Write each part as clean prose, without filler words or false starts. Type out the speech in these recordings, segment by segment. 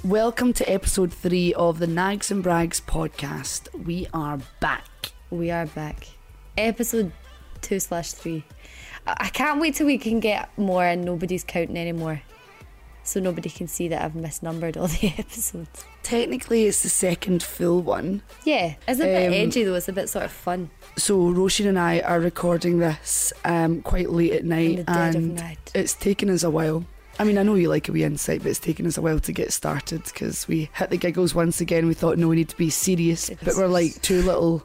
Welcome to episode 3 of the Nags and Brags podcast. We are back. We are back. Episode 2/3. I can't wait till we can get more and nobody's counting anymore. So nobody can see that I've misnumbered all the episodes. Technically, it's the second full one. Yeah, it's a bit edgy though. It's a bit sort of fun. So Roisin and I are recording this quite late at night, In the dead of and night. it's taken us a while. I mean, I know you like a wee insight, but it's taken us a while to get started because we hit the giggles once again. We thought, no, we need to be serious, but we're like two little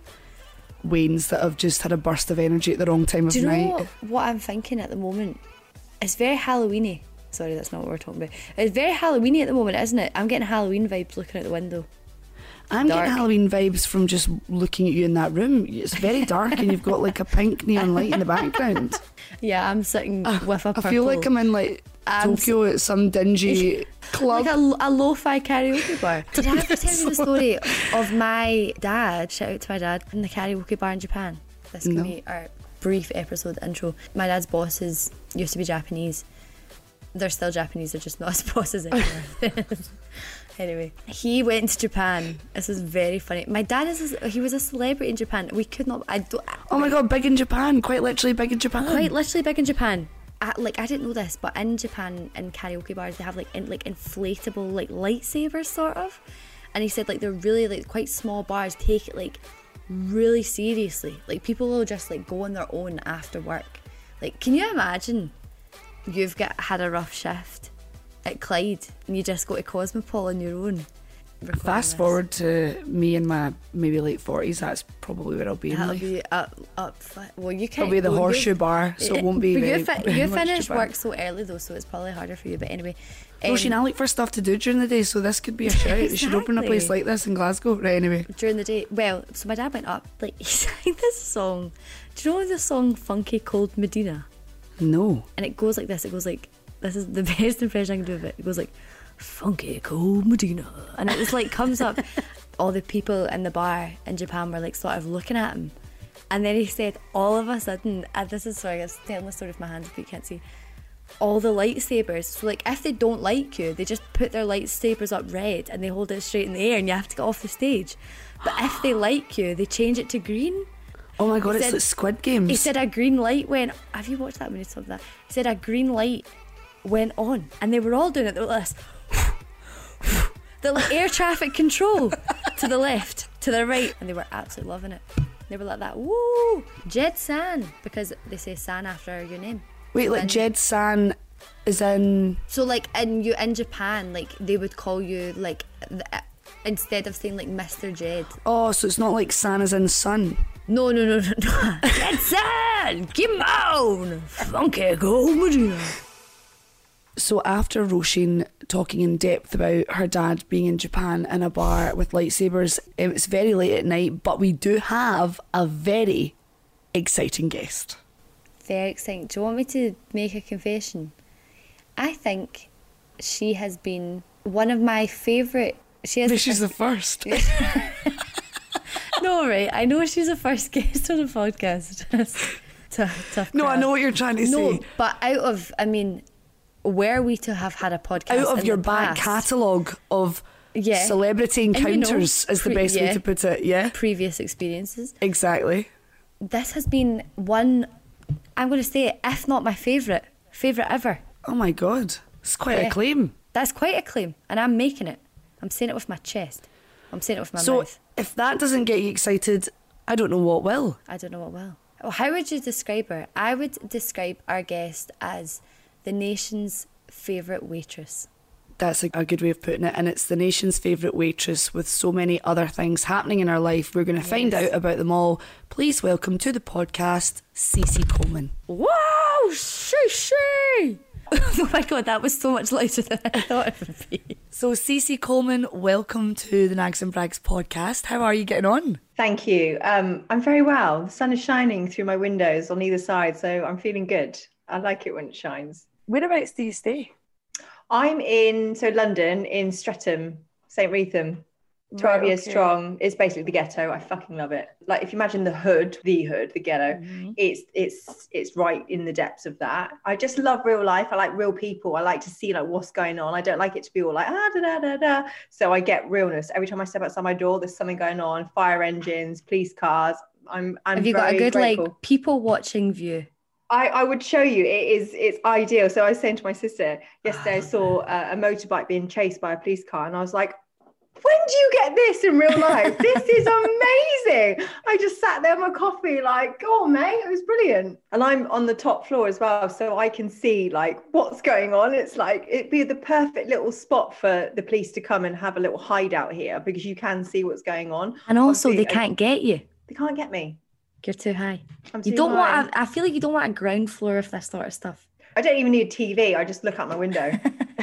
Waynes that have just had a burst of energy at the wrong time of Do you night. know what I'm thinking at the moment? It's very Halloweeny. Sorry, that's not what we're talking about. It's very Halloweeny at the moment, isn't it? I'm getting Halloween vibes looking out the window. I'm Dark. getting Halloween vibes from just looking at you in that room. It's very dark and you've got like a pink neon light in the background. Yeah, I'm sitting with a purple. I feel like I'm in like Tokyo at some dingy club. Like a lo-fi karaoke bar. Did I ever tell you the story of my dad? Shout out to my dad in the karaoke bar in Japan. This can be our brief episode intro. My dad's bosses used to be Japanese. They're still Japanese, they're just not his bosses anymore. Anyway, he went to Japan. This is very funny. My dad he was a celebrity in Japan. We could not. Oh my god, big in Japan. Quite literally big in Japan. Quite literally big in Japan. I didn't know this, but in Japan, in karaoke bars, they have like inflatable like lightsabers sort of. And he said like they're really like quite small bars. Take it like really seriously. Like people will just like go on their own after work. Like, can you imagine? You've had a rough shift at Clyde and you just go to Cosmopol on your own. Fast forward to me in my maybe late 40s, that's probably where I'll be. That'll be up. Well, you can't. It'll be the horseshoe bar, so it won't be But very you much finish Japan. work so early though, so it's probably harder for you. But anyway, Roisin, I look for stuff to do during the day, so this could be a shout. They should open a place like this in Glasgow. Right, anyway. During the day, well, so my dad went up, like he sang this song. Do you know the song "Funky Cold Medina"? No. And it goes like this. It goes like, this is the best impression I can do of it. It goes like, "Funky Cold Medina," and it just like comes up. All the people in the bar in Japan were like sort of looking at him, and then he said, all of a sudden, and this is sorry, I was telling the story with my hands if you can't see. All the lightsabers. So like, if they don't like you, they just put their lightsabers up red and they hold it straight in the air, and you have to get off the stage. But if they like you, they change it to green. Oh my god, it's like Squid Games. He said a green light went. Have you watched that when he told that? He said a green light went on, and they were all doing it. They were like this. The like air traffic control to the left, to the right, and they were absolutely loving it. They were like that, woo, Jed San, because they say San after your name. Wait, like Jed San is in. So like in Japan, like they would call you like instead of saying like Mr. Jed. Oh, so it's not like San as in sun. No. Jed San, come on, funky gold Medina. So after Roisin talking in depth about her dad being in Japan in a bar with lightsabers, it's very late at night, but we do have a very exciting guest. Very exciting. Do you want me to make a confession? I think she has been one of my favourite. She's the first. No, right. I know she's the first guest on the podcast. Tough No, I crowd. know what you're trying to No, say. but were we to have had a podcast Out of in your the back past, catalogue of Yeah. celebrity And you know, encounters is the best way to put it, yeah? previous experiences, Exactly. this has been one, I'm going to say it, if not my favourite ever. Oh my god, it's quite Yeah. a claim. That's quite a claim, and I'm making it. I'm saying it with my chest. I'm saying it with my So mouth. if that doesn't get you excited, I don't know what will. I don't know what will. Well, how would you describe her? I would describe our guest as the nation's favourite waitress. That's a good way of putting it, and it's the nation's favourite waitress with so many other things happening in her life. We're going to find out about them all. Please welcome to the podcast, Cece Coleman. Wow, she. Oh my god, that was so much lighter than I thought it would be. So Cece Coleman, welcome to the Nags and Brags podcast. How are you getting on? Thank you. I'm very well. The sun is shining through my windows on either side, so I'm feeling good. I like it when it shines. Whereabouts do you stay? I'm in London, in Streatham, St. Wreatham. 12 years strong. It's basically the ghetto. I fucking love it. Like if you imagine the hood, the ghetto, it's right in the depths of that. I just love real life. I like real people. I like to see like what's going on. I don't like it to be all like da da da da. So I get realness. Every time I step outside my door, there's something going on. Fire engines, police cars. Have you got a good grateful. Like people watching view? I would show you. It's ideal. So I was saying to my sister yesterday, I saw a motorbike being chased by a police car, and I was like, when do you get this in real life? This is amazing. I just sat there with my coffee like, oh, mate, it was brilliant. And I'm on the top floor as well, so I can see like what's going on. It's like, it'd be the perfect little spot for the police to come and have a little hideout here, because you can see what's going on. And also they can't get you. They can't get me. You're too high. You don't want. I feel like you don't want a ground floor of this sort of stuff. I don't even need a TV. I just look out my window.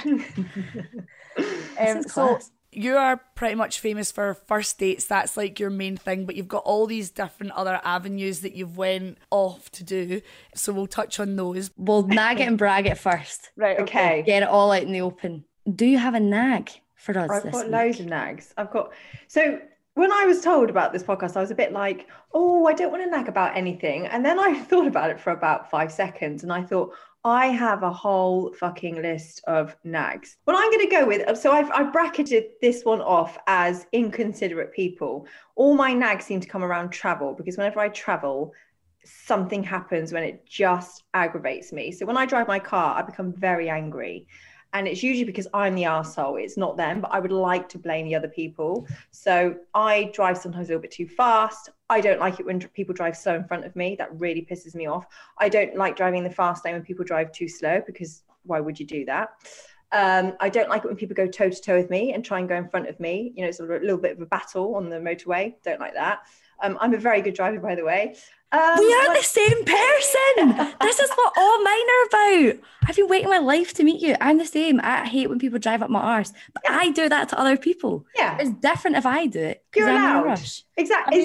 So you are pretty much famous for first dates. That's like your main thing. But you've got all these different other avenues that you've went off to do. So we'll touch on those. We'll nag it and brag it first. Right. Okay. Get it all out in the open. Do you have a nag for us? I've got loads of nags. So. When I was told about this podcast, I was a bit like, oh, I don't want to nag about anything. And then I thought about it for about 5 seconds. And I thought, I have a whole fucking list of nags. Well, I'm going to go with, so I've bracketed this one off as inconsiderate people. All my nags seem to come around travel, because whenever I travel, something happens when it just aggravates me. So when I drive my car, I become very angry. And it's usually because I'm the arsehole. It's not them, but I would like to blame the other people. So I drive sometimes a little bit too fast. I don't like it when people drive slow in front of me. That really pisses me off. I don't like driving the fast lane when people drive too slow, because why would you do that? I don't like it when people go toe to toe with me and try and go in front of me. You know, it's a little bit of a battle on the motorway. Don't like that. I'm a very good driver, by the way. We are the same person. This is what all mine are about. I've been waiting my life to meet you. I'm the same. I hate when people drive up my arse, but I do that to other people. Yeah, it's different if I do it. You're I'm allowed. in a rush. Exactly.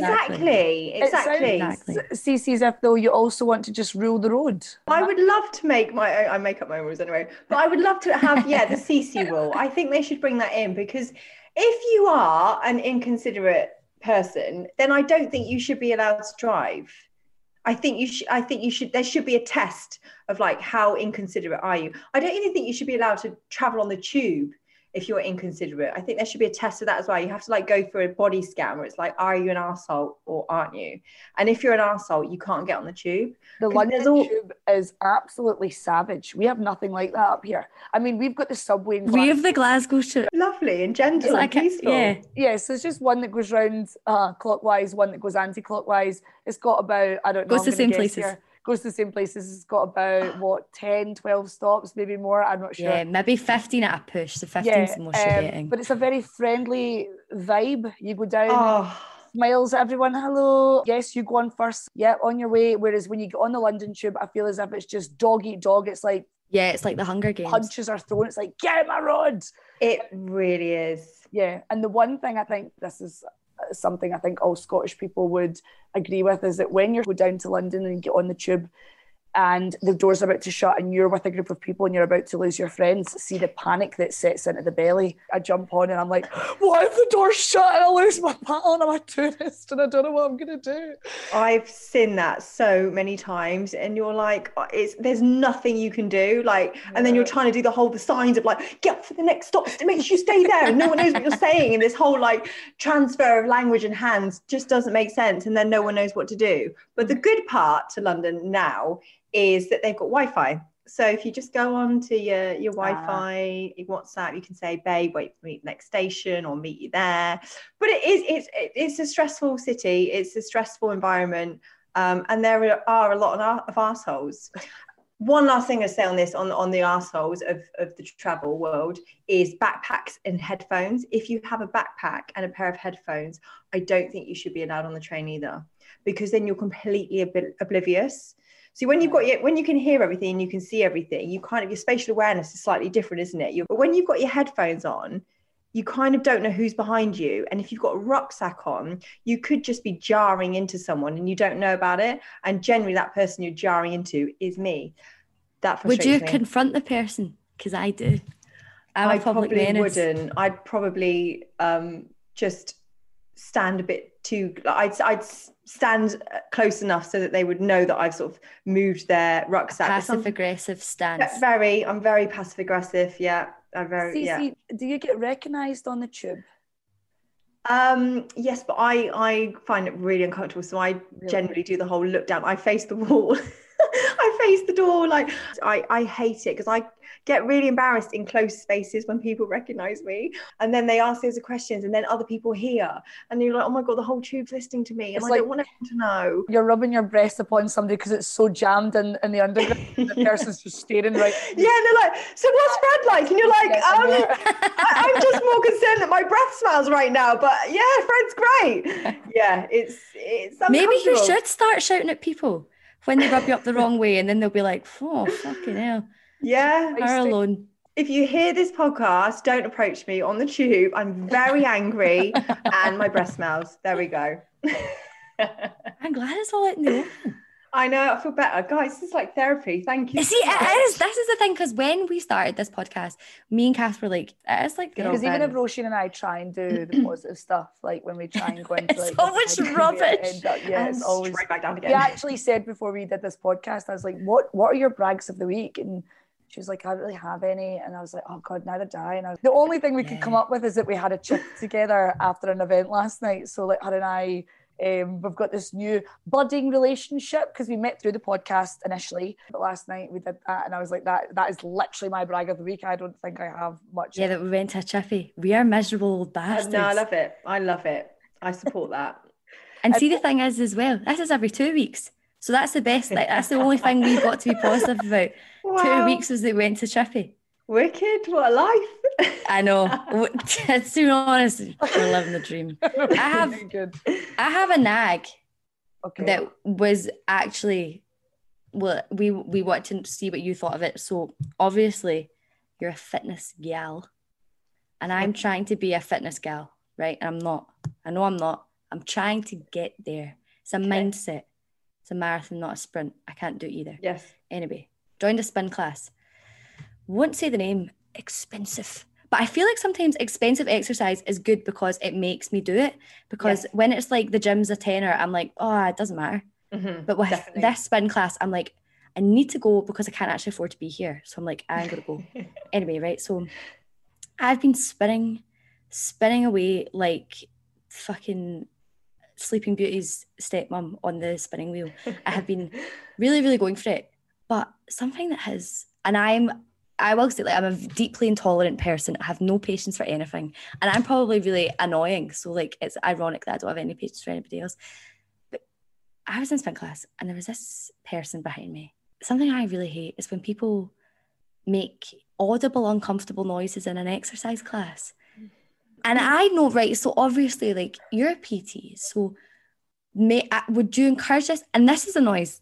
See, as if though you also want to just rule the road. I would love to make I make up my own rules anyway, but I would love to have the CC rule. I think they should bring that in, because if you are an inconsiderate person, then I don't think you should be allowed to drive. I think you should. There should be a test of like, how inconsiderate are you? I don't even think you should be allowed to travel on the tube if you're inconsiderate. I think there should be a test of that as well. You have to like go through a body scan where it's like, are you an arsehole or aren't you? And if you're an arsehole, you can't get on the tube. The London tube is absolutely savage. We have nothing like that up here. I mean, we've got the subway. We have the Glasgow tube. Lovely and gentle and peaceful. Yeah, so it's just one that goes round clockwise, one that goes anti-clockwise. It's got about, I don't know. Goes to the same places. Goes to the same places. It's got about 10, 12 stops, maybe more. I'm not sure. Yeah, maybe 15 at a push. So 15 is the most you're getting. But it's a very friendly vibe. You go down, smiles at everyone. Hello. Yes, you go on first. Yeah, on your way. Whereas when you get on the London tube, I feel as if it's just dog eat dog. It's like, it's like the Hunger Games. Punches are thrown. It's like, get my road. It really is. Yeah. And the one thing I think, this is something I think all Scottish people would agree with, is that when you go down to London and you get on the tube and the door's about to shut and you're with a group of people and you're about to lose your friends, see the panic that sets into the belly. I jump on and I'm like, what if the door's shut and I lose my pal and I'm a tourist and I don't know what I'm going to do? I've seen that so many times, and you're like, there's nothing you can do. Like, and then you're trying to do the signs of like, get up for the next stop to make sure you stay there. And no one knows what you're saying. And this whole like transfer of language and hands just doesn't make sense. And then no one knows what to do. But the good part to London now is that they've got Wi-Fi. So if you just go on to your Wi-Fi, your WhatsApp, you can say, babe, wait for me at the next station or meet you there. But it's a stressful city. It's a stressful environment. And there are a lot of arseholes. One last thing I say on this, on the arseholes of the travel world, is backpacks and headphones. If you have a backpack and a pair of headphones, I don't think you should be allowed on the train either, because then you're completely oblivious. See, when you can hear everything and you can see everything, your spatial awareness is slightly different, isn't it? But when you've got your headphones on, you kind of don't know who's behind you. And if you've got a rucksack on, you could just be jarring into someone and you don't know about it. And generally that person you're jarring into is me. That frustrates me. Would you confront the person? Because I do. I'm a public menace. Wouldn't. I'd probably just stand a bit too, I'd stand close enough so that they would know that I've sort of moved their rucksack. Passive aggressive stance. I'm very passive aggressive. Yeah. Cece, do you get recognised on the tube? Yes, but I find it really uncomfortable. So I generally do the whole look down. I face the wall. I face the door. Like I hate it because I get really embarrassed in close spaces when people recognise me, and then they ask loads of questions, and then other people hear, and you're like, oh my god, the whole tube's listening to me, and I don't want everyone to know. You're rubbing your breast upon somebody because it's so jammed in the underground. And the person's just staring right. Yeah, and they're like, so what's Fred like? And you're like, I'm just more concerned that my breath smells right now. But yeah, Fred's great. Yeah, it's maybe you should start shouting at people when they rub you up the wrong way, and then they'll be like, oh, fucking hell. Yeah. Her alone. If you hear this podcast, don't approach me on the tube. I'm very angry and my breath smells. There we go. I'm glad it's all out in the open. I know, I feel better. Guys, this is like therapy. Thank you. See, it is. This is the thing, because when we started this podcast, me and Kath were like, it is like... Because even if Roisin and I try and do the positive stuff, like when we try and go into like... It's always rubbish. It's always... Straight back down again. We actually said before we did this podcast, I was like, what are your brags of the week? And she was like, I don't really have any. And I was like, oh God, neither do I. And the only thing we could come up with is that we had a chip together after an event last night. So like her and I... we've got this new budding relationship because we met through the podcast initially, but last night we did that, and I was like, that is literally my brag of the week. I don't think I have much. Yeah, that we went to a chippy. We are miserable old bastards. No, I love it. I support that. And see, the thing is as well, this is every 2 weeks, so that's the best. Like, that's the only thing we've got to be positive about. Wow. 2 weeks was that we went to chippy. Wicked, what a life. I know. To be honest, we're living the dream. I have a nag that was actually, well, we wanted to see what you thought of it. So obviously you're a fitness gal and I'm trying to be a fitness gal, right? And I'm not. I know I'm not. I'm trying to get there. It's a mindset. It's a marathon, not a sprint. I can't do it either. Yes. Anyway, joined a spin class. Won't say the name, expensive. But I feel like sometimes expensive exercise is good because it makes me do it. Because when it's like the gym's a tenner, I'm like, oh, it doesn't matter. Mm-hmm, but with this spin class, I'm like, I need to go because I can't actually afford to be here. So I'm like, I'm going to go. Anyway, right? So I've been spinning away like fucking Sleeping Beauty's stepmom on the spinning wheel. I have been really, really going for it. But something that has, and I will say, like, I'm a deeply intolerant person. I have no patience for anything. And I'm probably really annoying. So, like, it's ironic that I don't have any patience for anybody else. But I was in spin class and there was this person behind me. Something I really hate is when people make audible, uncomfortable noises in an exercise class. And I know, right, so obviously, like, you're a PT. So would you encourage this? And this is a noise.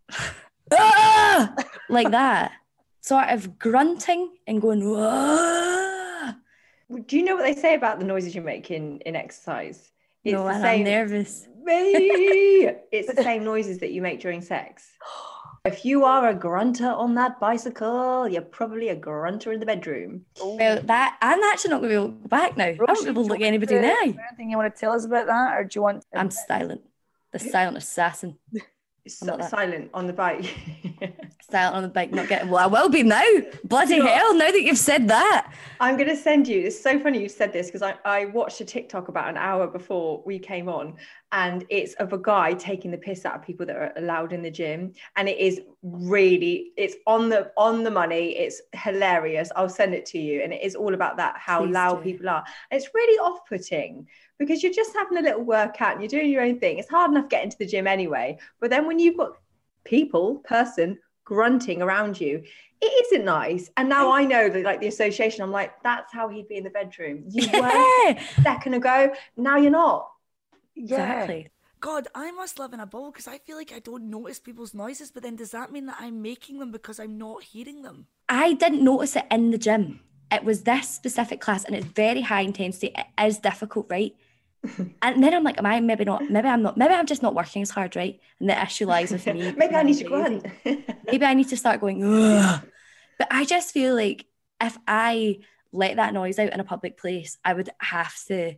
Like that. Sort of grunting and going, whoa. Do you know what they say about the noises you make in exercise? It's no, and I'm nervous. It's the same noises that you make during sex. If you are a grunter on that bicycle, you're probably a grunter in the bedroom. Well, that I'm actually not going to be able to go back now. I won't be able to look at anybody now. Anything you want to tell us about that, or do you want? I'm silent. The silent assassin. Silent on the bike. Silent on the bike, not getting... Well, I will be now. Bloody hell, now that you've said that. I'm going to send you... It's so funny you said this because I watched a TikTok about an hour before we came on, and it's of a guy taking the piss out of people that are allowed in the gym. And it is really... It's on the money. It's hilarious. I'll send it to you. And it is all about that, how Please loud do. People are. And it's really off-putting because you're just having a little workout and you're doing your own thing. It's hard enough getting to the gym anyway. But then when you've got person grunting around you, it isn't nice. And now I know that, like, the association, I'm like, that's how he'd be in the bedroom. You were a second ago, now you're not. Exactly. God, I must live in a bubble because I feel like I don't notice people's noises, but then does that mean that I'm making them because I'm not hearing them? I didn't notice it in the gym. It was this specific class and it's very high intensity. It is difficult, right? And then I'm like, maybe I'm just not working as hard, right? And the issue lies with me. Maybe I need to grunt. Maybe I need to start going, ugh. But I just feel like if I let that noise out in a public place, I would have to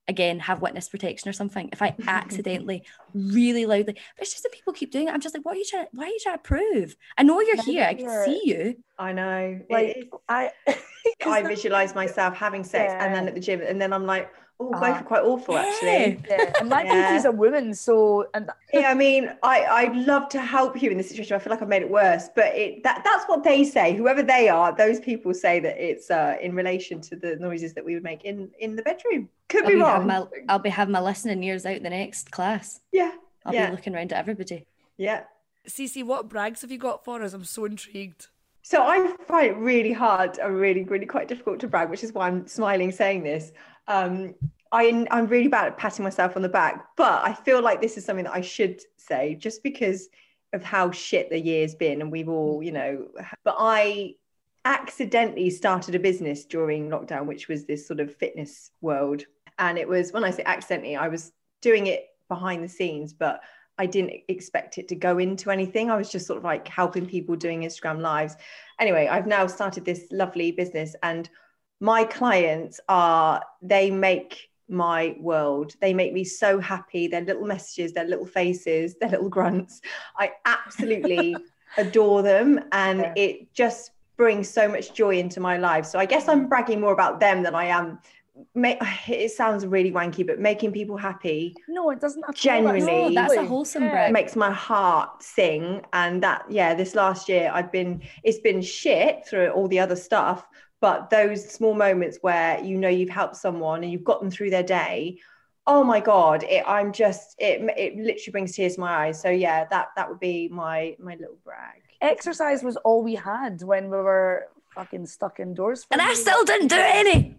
again, have witness protection or something, if I accidentally really loudly, but it's just that people keep doing it. I'm just like, why are you trying to prove? I know you're here. I can see you. I know. Like I visualize myself having sex and then at the gym, and then I'm like, oh, both are quite awful actually. Yeah, and my baby's a woman, so I mean, I'd love to help you in this situation. I feel like I've made it worse, but that's what they say. Whoever they are, those people say that it's in relation to the noises that we would make in the bedroom. Could be wrong. I'll be having my listening ears out in the next class. Yeah. I'll be looking around at everybody. Yeah. Cece, what brags have you got for us? I'm so intrigued. So I find it really hard and really, really quite difficult to brag, which is why I'm smiling saying this. I'm really bad at patting myself on the back, but I feel like this is something that I should say just because of how shit the year's been, and we've all, but I accidentally started a business during lockdown, which was this sort of fitness world. And it was, when I say accidentally, I was doing it behind the scenes, but I didn't expect it to go into anything. I was just sort of like helping people doing Instagram lives. Anyway, I've now started this lovely business, and my clients they make my world. They make me so happy. Their little messages, their little faces, their little grunts. I absolutely adore them. And it just brings so much joy into my life. So I guess I'm bragging more about them than I am. It sounds really wanky, but making people happy. No, it doesn't. Genuinely, that's a wholesome brag. Makes my heart sing. And this last year it's been shit through all the other stuff, but those small moments where you've helped someone and you've got them through their day, oh my god, it literally brings tears to my eyes. So yeah, that would be my little brag. Exercise was all we had when we were fucking stuck indoors, and I still didn't do any.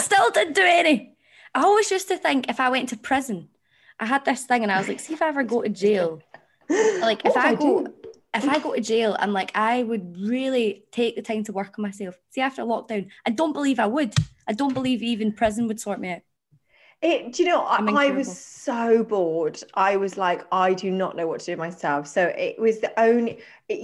I always used to think if I went to prison, I had this thing, and I was like, see if I ever go to jail, like if I go to jail, I'm like, I would really take the time to work on myself. See, after lockdown, I don't believe I would. I don't believe even prison would sort me out. I was so bored. I was like, I do not know what to do myself. So it was the only,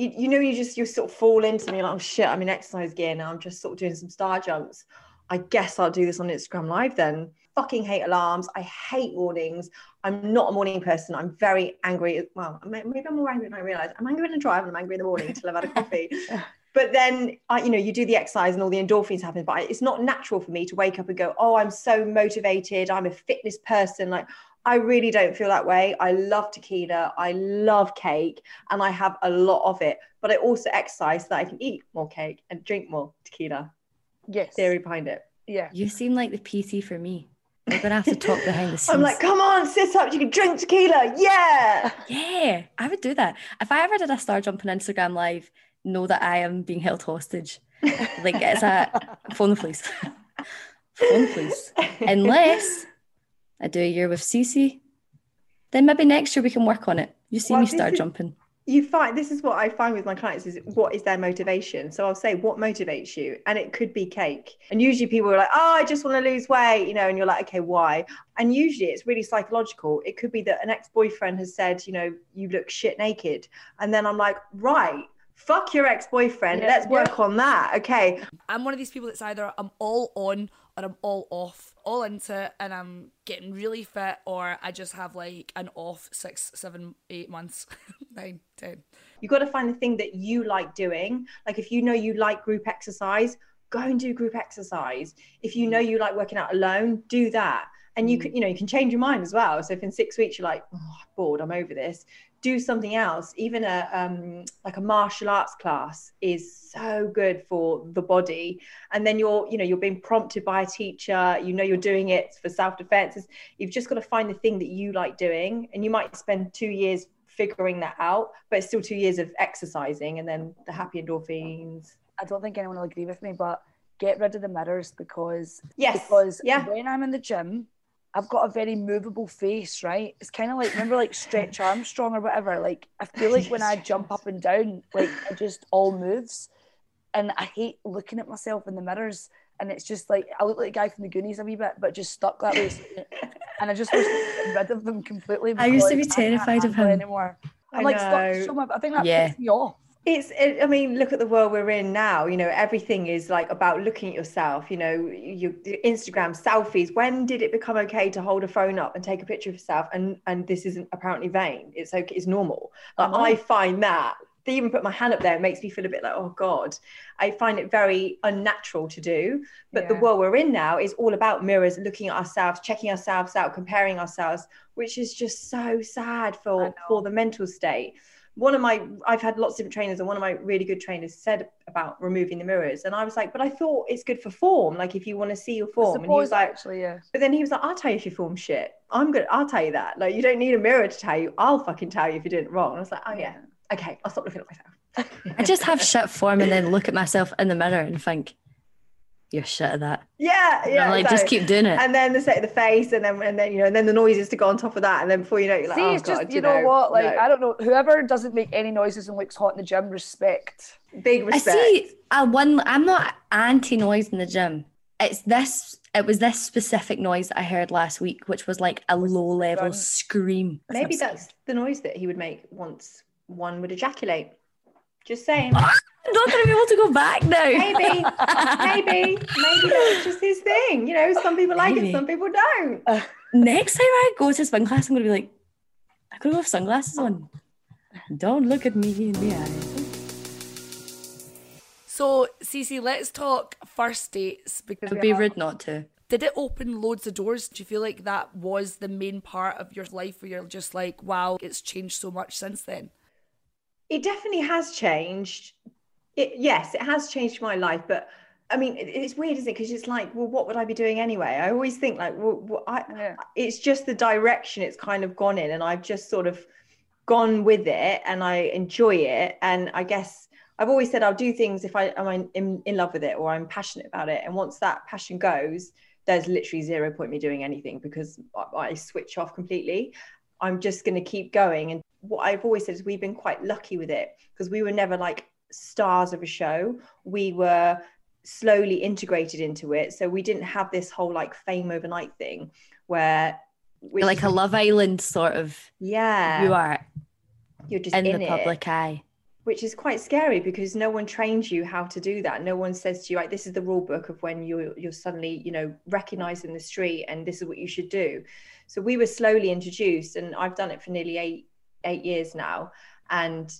you sort of fall into me like, oh shit, I'm in exercise gear now. I'm just sort of doing some star jumps. I guess I'll do this on Instagram Live then. Fucking hate alarms. I hate warnings. I'm not a morning person. I'm very angry. Well, maybe I'm more angry than I realise. I'm angry when I drive and I'm angry in the morning until I've had a coffee. But then, you do the exercise and all the endorphins happen. But it's not natural for me to wake up and go, oh, I'm so motivated. I'm a fitness person. Like, I really don't feel that way. I love tequila. I love cake. And I have a lot of it. But I also exercise so that I can eat more cake and drink more tequila. Yes. Theory behind it. Yeah. You seem like the PT for me. We're going to have to talk behind the scenes. I'm like, come on, sit up. You can drink tequila. Yeah. Yeah, I would do that. If I ever did a star jump on Instagram Live, know that I am being held hostage. Like, it's a phone the police. Phone the police. Unless I do a year with Cece, then maybe next year we can work on it. You see me start jumping. This is what I find with my clients is what is their motivation. So I'll say, what motivates you? And it could be cake. And usually people are like, oh, I just want to lose weight, and you're like, okay, why? And usually it's really psychological. It could be that an ex-boyfriend has said, you look shit naked. And then I'm like, right, fuck your ex-boyfriend. Let's work on that. Okay. I'm one of these people that's either I'm all on or I'm all off, all into it, and I'm getting really fit, or I just have like an off 6, 7, 8 months, 9, 10. You've got to find the thing that you like doing. Like if you like group exercise, go and do group exercise. If you like working out alone, do that. And you can change your mind as well. So if in 6 weeks you're like, oh, I'm bored, I'm over this, do something else. Even like a martial arts class is so good for the body. And then you're being prompted by a teacher, you're doing it for self-defense. You've just got to find the thing that you like doing. And you might spend 2 years figuring that out, but it's still 2 years of exercising and then the happy endorphins. I don't think anyone will agree with me, but get rid of the mirrors because when I'm in the gym, I've got a very movable face, right? It's kind of like, remember like Stretch Armstrong or whatever? Like, I feel like when I jump up and down, like it just all moves. And I hate looking at myself in the mirrors. And it's just like, I look like a guy from the Goonies a wee bit, but just stuck that way. And I just wish to get rid of them completely. I used to be terrified of him. Anymore. I'm like, stop, show my, I think that puts me off. I mean, look at the world we're in now. You know, everything is like about looking at yourself. You know, your Instagram selfies. When did it become okay to hold a phone up and take a picture of yourself? And this isn't apparently vain. It's okay. It's normal. Like, I find that to even put my hand up there, it makes me feel a bit like, oh God. I find it very unnatural to do. But the world we're in now is all about mirrors, looking at ourselves, checking ourselves out, comparing ourselves, which is just so sad for the mental state. I've had lots of different trainers, and one of my really good trainers said about removing the mirrors, and I was like, but I thought it's good for form, like if you want to see your form. And he was like, actually, yeah. But then he was like, I'll tell you if your form's shit. I'll tell you that. Like, you don't need a mirror to tell you. I'll fucking tell you if you're doing it wrong. And I was like, oh yeah, okay, I'll stop looking at myself. I just have shit form and then look at myself in the mirror and think, you're shit at that. Yeah. I'm like, just keep doing it. And then the set of the face, and then you know, and then the noises to go on top of that, and then before you know, you're like, it's God, just, you know what? Like, I don't know. Whoever doesn't make any noises and looks hot in the gym, respect. Big respect. I see. I'm not anti-noise in the gym. It was this specific noise that I heard last week, which was like a low-level scream. Maybe that's the noise that he would make once one would ejaculate. Just saying. I'm not going to be able to go back now. Maybe that's just his thing. You know, some people like it, some people don't. Next time I go to spin class, I'm going to be like, I'm going to go with sunglasses on. Don't look at me in the eye. So, Cece, let's talk first dates. Because it would be rude not to. Did it open loads of doors? Do you feel like that was the main part of your life where you're just like, wow, it's changed so much since then? It definitely has changed. Yes, it has changed my life, but I mean, it's weird, isn't it? Because it's like, well, what would I be doing anyway? I always think like, it's just the direction it's kind of gone in, and I've just sort of gone with it, and I enjoy it. And I guess I've always said I'll do things if I'm in love with it or I'm passionate about it. And once that passion goes, there's literally zero point me doing anything, because I switch off completely. I'm just going to keep going. And what I've always said is we've been quite lucky with it, because we were never like stars of a show. We were slowly integrated into it, so we didn't have this whole like fame overnight thing where like a Love Island sort of. You're just in the public eye, which is quite scary, because no one trains you how to do that. No one says to you like, this is the rule book of when you're suddenly, you know, recognized in the street, and this is what you should do. So we were slowly introduced, and I've done it for nearly eight years now, and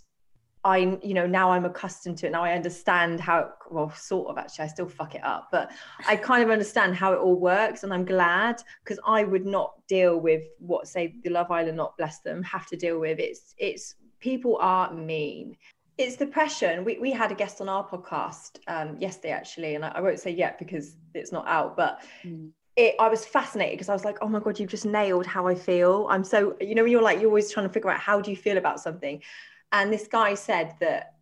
now I'm accustomed to it. Now I understand how, well, sort of, actually, I still fuck it up, but I kind of understand how it all works, and I'm glad, because I would not deal with what, say, the Love Island, not bless them, have to deal with. It's people are mean. It's the pressure. We had a guest on our podcast yesterday, actually, and I won't say yet because it's not out, but I was fascinated, because I was like, oh my God, you've just nailed how I feel. I'm so, you know, when you're always trying to figure out how do you feel about something. And this guy said that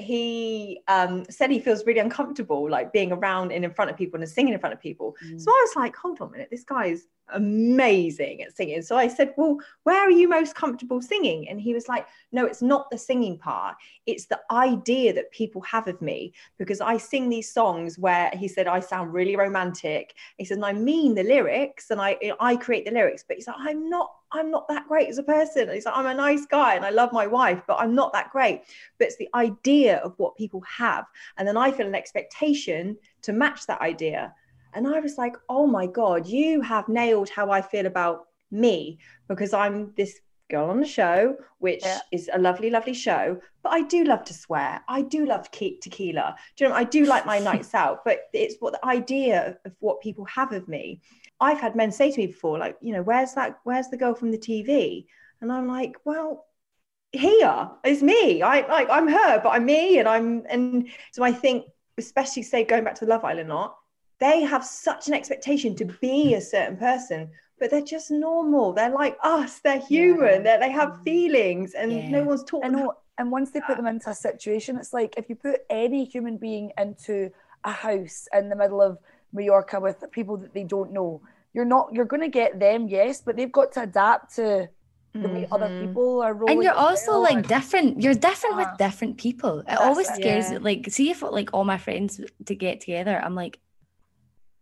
he said he feels really uncomfortable, like being around and in front of people and singing in front of people. So I was like, hold on a minute, this guy is amazing at singing. So I said, well, where are you most comfortable singing? And he was like, no, it's not the singing part. It's the idea that people have of me, because I sing these songs where, he said, I sound really romantic. He said, and I mean the lyrics, and I create the lyrics, but he's like, I'm not that great as a person. He's like, I'm a nice guy and I love my wife, but I'm not that great. But it's the idea of what people have. And then I feel an expectation to match that idea. And I was like, oh my God, you have nailed how I feel about me, because I'm this girl on the show, which is a lovely, lovely show. But I do love to swear. I do love tequila. Do you know, I do like my nights out, but it's what the idea of what people have of me. I've had men say to me before, like, you know, where's the girl from the TV? And I'm like, well, here is me. I'm her, but I'm me. And so I think, especially say going back to the Love Island lot, they have such an expectation to be a certain person, but they're just normal. They're like us. They're human. They have feelings, and no one's taught them. And once they put them into a situation, it's like if you put any human being into a house in the middle of Mallorca with people that they don't know, you're going to get them, yes, but they've got to adapt to the way other people are rolling. And you're also like different. You're different with different people. It always scares me. Like, see if like all my friends to get together, I'm like,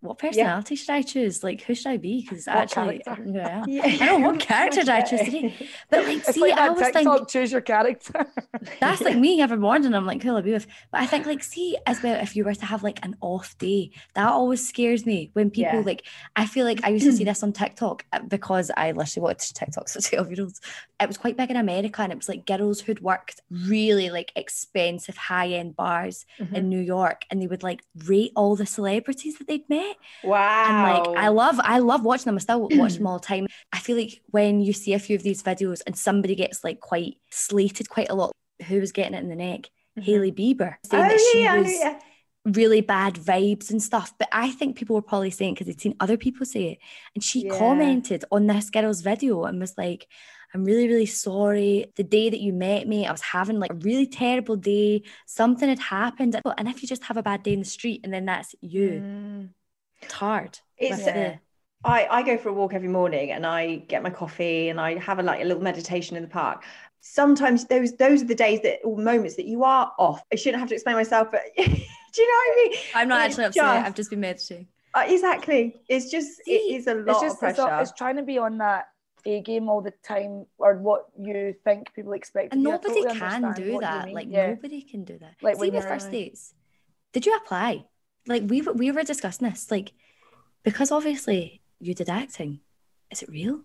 what personality should I choose? Like, who should I be? Because actually, character? I don't know what character did I choose today. But like, it's see, like that I always TikTok, think choose your character. that's like me every morning. I'm like, who will I be with? But I think, like, see, as well, if you were to have like an off day, that always scares me when people like. I feel like I used to see this on TikTok because I literally watched TikToks of 12-year-olds. It was quite big in America, and it was like girls who'd worked really like expensive high-end bars in New York, and they would like rate all the celebrities that they'd met. Wow. And like I love watching them. I still watch them all the time. I feel like when you see a few of these videos and somebody gets like quite slated quite a lot, who was getting it in the neck? Hailey Bieber, saying that she was really bad vibes and stuff. But I think people were probably saying because they'd seen other people say it. And she commented on this girl's video and was like, I'm really, really sorry. The day that you met me, I was having like a really terrible day. Something had happened. And if you just have a bad day in the street and then that's you, it's hard. I go for a walk every morning and I get my coffee and I have a little meditation in the park. Sometimes those are the days or moments that you are off. I shouldn't have to explain myself, but do you know what I mean? I'm not actually upset. I've just been meditating. Exactly. It's just, it is a lot of pressure. It's trying to be on that A game all the time, or what you think people expect. And nobody can do that. Like nobody can do that. Like, see, with first dates, did you apply? Like we were discussing this, like, because obviously you did acting. Is it real?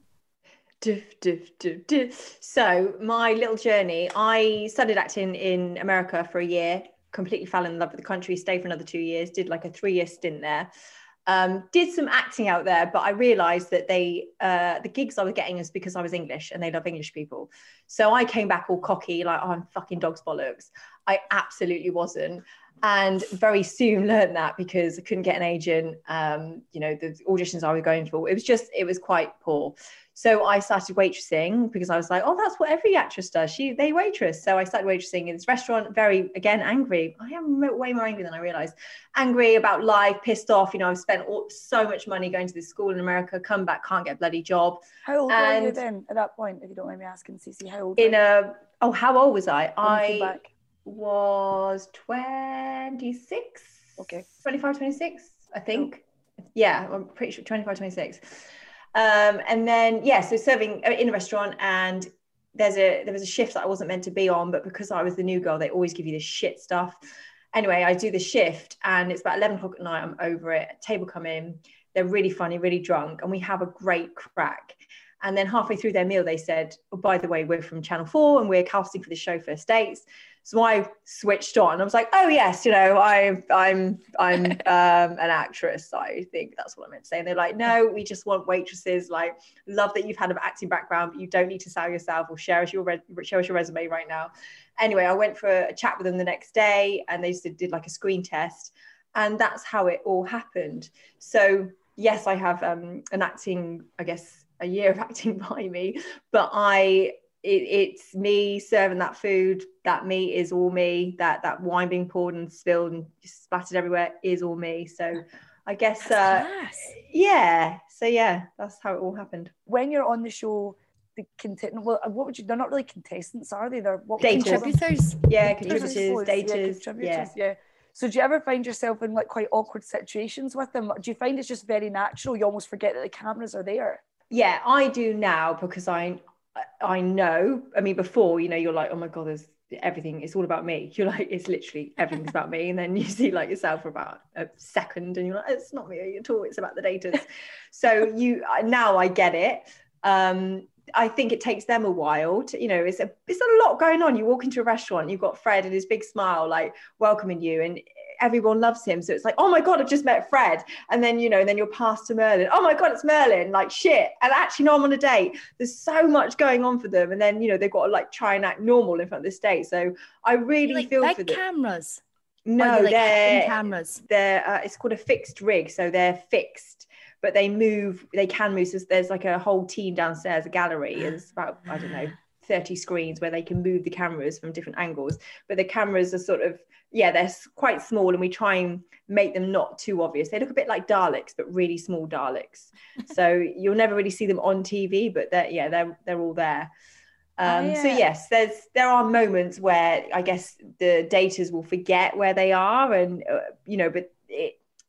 So my little journey, I studied acting in America for a year, completely fell in love with the country, stayed for another 2 years, did like a 3-year stint there. Did some acting out there, but I realized that the gigs I was getting is because I was English and they love English people. So I came back all cocky, like, oh, I'm fucking dog's bollocks. I absolutely wasn't. And very soon learned that because I couldn't get an agent. The auditions I was going for, it was quite poor. So I started waitressing because I was like, oh, that's what every actress does. They waitress. So I started waitressing in this restaurant, very, again, angry. I am way more angry than I realized. Angry about life, pissed off. I've spent so much money going to this school in America, come back, can't get a bloody job. How old were you then at that point, if you don't mind me asking, Cece? How old how old was I? I was 26. Okay. 25, 26, I think. Oh. Yeah, I'm pretty sure 25, 26. And then, so serving in a restaurant, and there was a shift that I wasn't meant to be on, but because I was the new girl, they always give you this shit stuff. Anyway, I do the shift and it's about 11 o'clock at night. I'm over it. A table come in. They're really funny, really drunk, and we have a great crack. And then halfway through their meal, they said, oh, by the way, we're from Channel 4 and we're casting for the show First Dates. So I switched on. I was like, oh yes, I'm an actress. I think that's what I meant to say. And they're like, no, we just want waitresses. Like, love that you've had an acting background, but you don't need to sell yourself or show us your resume right now. Anyway, I went for a chat with them the next day, and they did like a screen test, and that's how it all happened. So yes, I have an acting, I guess, a year of acting behind me, but it's me serving that food. That meat is all me. That wine being poured and spilled and splattered everywhere is all me. So I guess So that's how it all happened. When you're on the show, the they're not really contestants, are they? They're contributors. Contributors. Yeah. So do you ever find yourself in like quite awkward situations with them? Do you find it's just very natural? You almost forget that the cameras are there? Yeah, I do now, because I know. I mean, before, you're like, oh my God, there's everything. It's all about me. You're like, it's literally everything's about me. And then you see like yourself for about a second and you're like, it's not me at all. It's about the daters. So now I get it. I think it takes them a while to, it's a lot going on. You walk into a restaurant, you've got Fred and his big smile, like welcoming you, and everyone loves him. So it's like, oh my God, I've just met Fred. And then, then you're passed to Merlin. Oh my God, it's Merlin. Like, shit. And actually, no, I'm on a date. There's so much going on for them. And then, they've got to like try and act normal in front of this date. So I really feel for them. Cameras? No, they're cameras. They're it's called a fixed rig. So they're fixed, but they can move. So there's like a whole team downstairs, a gallery. It's about, I don't know, 30 screens where they can move the cameras from different angles. But the cameras are sort of, they're quite small, and we try and make them not too obvious. They look a bit like Daleks, but really small Daleks. So you'll never really see them on TV, but they're all there. So yes, there are moments where I guess the daters will forget where they are, and but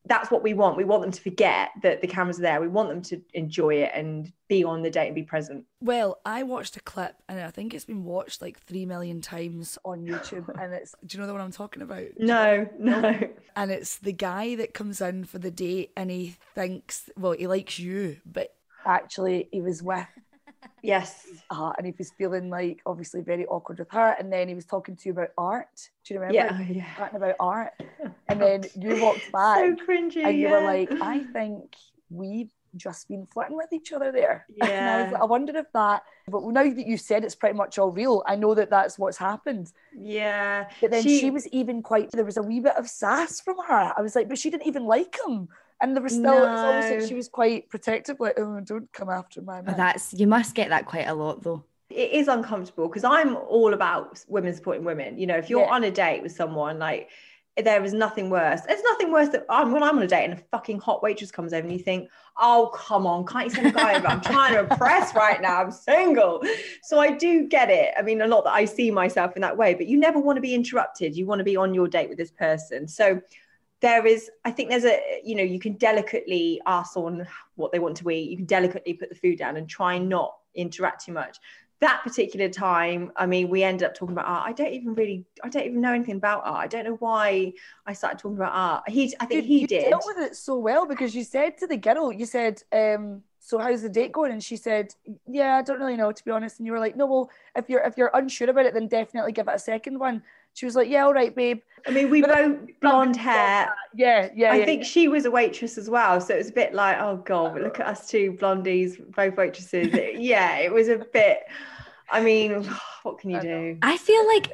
that's what we want. We want them to forget that the cameras are there. We want them to enjoy it and be on the date and be present. Well, I watched a clip and I think it's been watched like 3 million times on YouTube, and it's... Do you know the one I'm talking about? No. And it's the guy that comes in for the date and he thinks, well, he likes you, but actually he was with... Yes. And he was feeling like obviously very awkward with her, and then he was talking to you about art. Do you remember? Yeah. Talking about art, and then you walked back, so cringy, and you were like, "I think we've just been flirting with each other there." Yeah. And I was like, I wondered if that. But now that you said it's pretty much all real, I know that that's what's happened. Yeah. But then she was even quite. There was a wee bit of sass from her. I was like, but she didn't even like him. And there was still, it's almost like she was quite protective, like, oh, don't come after my man. You must get that quite a lot, though. It is uncomfortable because I'm all about women supporting women. You know, if you're on a date with someone, like, there is nothing worse. There's nothing worse than when I'm on a date and a fucking hot waitress comes over and you think, oh, come on, can't you send a guy over? I'm trying to impress right now. I'm single. So I do get it. I mean, not that I see myself in that way, but you never want to be interrupted. You want to be on your date with this person. So I think there's you can delicately ask someone what they want to eat. You can delicately put the food down and try not interact too much. That particular time, I mean, we ended up talking about art. I don't even know anything about art. I don't know why I started talking about art. I think he did. You dealt with it so well because you said to the girl, you said, so how's the date going? And she said, yeah, I don't really know, to be honest. And you were like, no, well, if you're unsure about it, then definitely give it a second one. She was like, yeah, all right, babe. I mean, we both blonde hair. Yeah. I think she was a waitress as well. So it was a bit like, oh God, look at us two blondies, both waitresses. It was a bit, I mean, what can you do? I feel like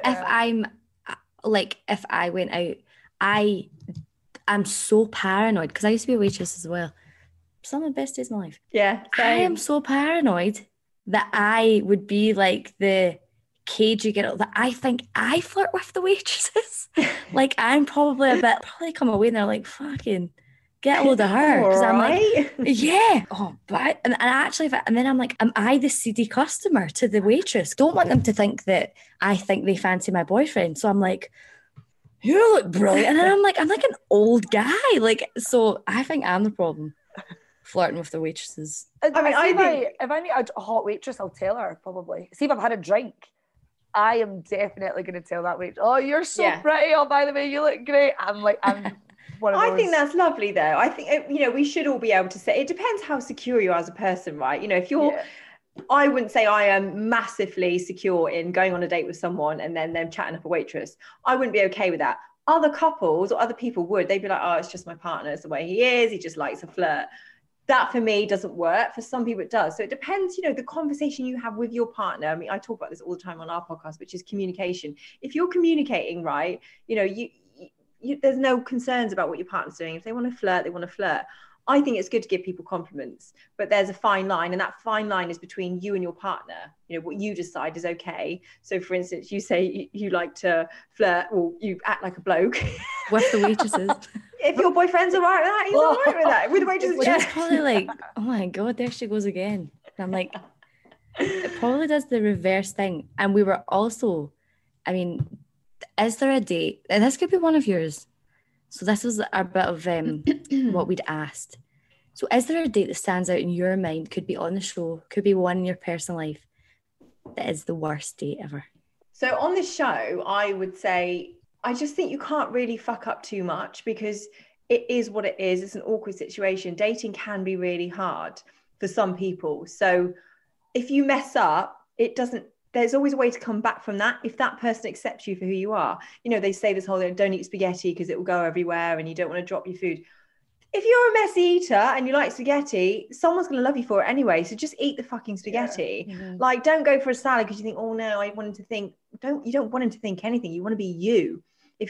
if I went out, I'm so paranoid because I used to be a waitress as well. Some of the best days of my life. Yeah. Same. I am so paranoid that I would be like the cagey girl that I think I flirt with the waitresses. Like I'm probably come away and they're like, fucking get a load of her. Because I'm like, yeah. Oh, but and actually, and then I'm like, am I the seedy customer to the waitress? Don't want them to think that I think they fancy my boyfriend. So I'm like, you look brilliant. And then I'm like an old guy. Like, so I think I'm the problem. Flirting with the waitresses. I mean, if I meet a hot waitress, I'll tell her probably. See if I've had a drink. I am definitely going to tell that waitress, oh, you're so pretty. Oh, by the way, you look great. I'm one of those. I think that's lovely, though. I think, we should all be able to say, it depends how secure you are as a person, right? You know, if you're, I wouldn't say I am massively secure in going on a date with someone and then them chatting up a waitress. I wouldn't be okay with that. Other couples or other people would. They'd be like, oh, it's just my partner. It's the way he is. He just likes a flirt. That for me doesn't work. For some people it does. So it depends, the conversation you have with your partner. I mean, I talk about this all the time on our podcast, which is communication. If you're communicating right, you there's no concerns about what your partner's doing. If they want to flirt, they want to flirt. I think it's good to give people compliments, but there's a fine line, and that fine line is between you and your partner. What you decide is okay. So for instance, you say you like to flirt, or you act like a bloke with the waitresses. If your boyfriend's all right with that, he's all right with that. With the waitresses, she's probably like, oh my God, there she goes again. And I'm like, it probably does the reverse thing. And we were also, I mean, is there a date? And this could be one of yours. So this was a bit of what we'd asked. So is there a date that stands out in your mind, could be on the show, could be one in your personal life, that is the worst date ever? So on this show, I would say, I just think you can't really fuck up too much because it is what it is. It's an awkward situation. Dating can be really hard for some people. So if you mess up, there's always a way to come back from that. If that person accepts you for who you are, they say this whole don't eat spaghetti because it will go everywhere and you don't want to drop your food. If you're a messy eater and you like spaghetti, someone's going to love you for it anyway. So just eat the fucking spaghetti. Yeah. Mm-hmm. Like, don't go for a salad because you think, oh no, I want him to think. You don't want him to think anything. You want to be you. If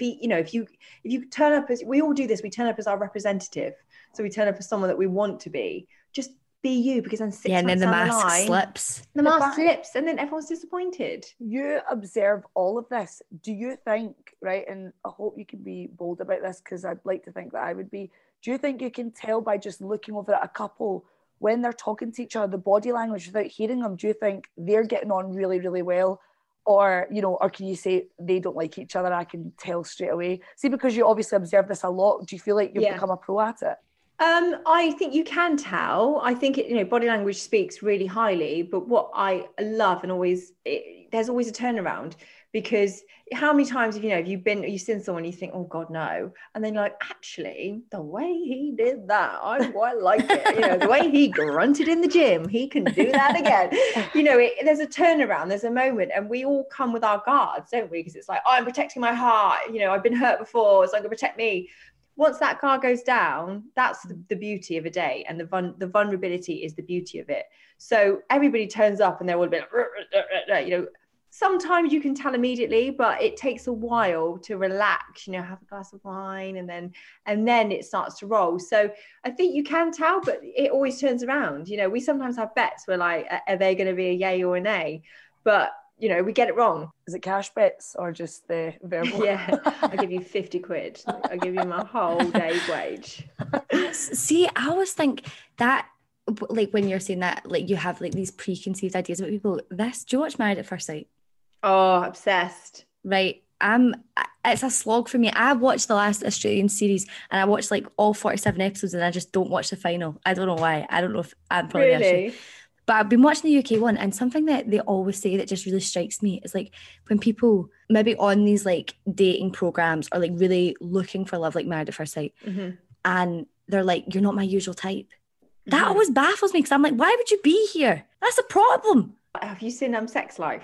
you turn up as, we all do this, we turn up as our representative. So we turn up as someone that we want to be. Just be you, because then 6 months and then the down mask the line, slips. The mask slips, and then everyone's disappointed. You observe all of this. Do you think, right? And I hope you can be bold about this, because I'd like to think that I would be. Do you think you can tell by just looking over at a couple when they're talking to each other, the body language without hearing them? Do you think they're getting on really, really well, Or, you know, or can you say they don't like each other? I can tell straight away. See, because you obviously observe this a lot, do you feel like you've become a pro at it? I think you can tell. I think it, you know, body language speaks really highly. But what I love and always, there's always a turnaround, because how many times have you've seen someone, you think, oh God, no, and then you're like, actually, the way he did that, I quite like it. You know, the way he grunted in the gym, he can do that again. You know, there's a turnaround, there's a moment, and we all come with our guards, don't we? Because it's like, oh, I'm protecting my heart. You know, I've been hurt before, so I'm going to protect me. Once that guard goes down, that's the beauty of a day, and the vulnerability is the beauty of it. So everybody turns up and they're all a bit, you know. Sometimes you can tell immediately, but it takes a while to relax, you know, have a glass of wine and then it starts to roll. So I think you can tell, but it always turns around. You know, we sometimes have bets where like, are they going to be a yay or a nay? But, you know, we get it wrong. Is it cash bets or just the verbal? Yeah, I'll give you 50 quid. I'll give you my whole day's wage. See, I always think that, like when you're saying that, like you have like these preconceived ideas about people. Do you watch Married at First Sight? Oh, obsessed. Right. It's a slog for me. I watched the last Australian series and I watched like all 47 episodes and I just don't watch the final. I don't know why. I don't know if I'm probably really? But I've been watching the UK one, and something that they always say that just really strikes me is like when people maybe on these like dating programs are like really looking for love, like Married at First Sight, and they're like, you're not my usual type. That always baffles me, because I'm like, why would you be here? That's a problem. Have you seen Sex Life?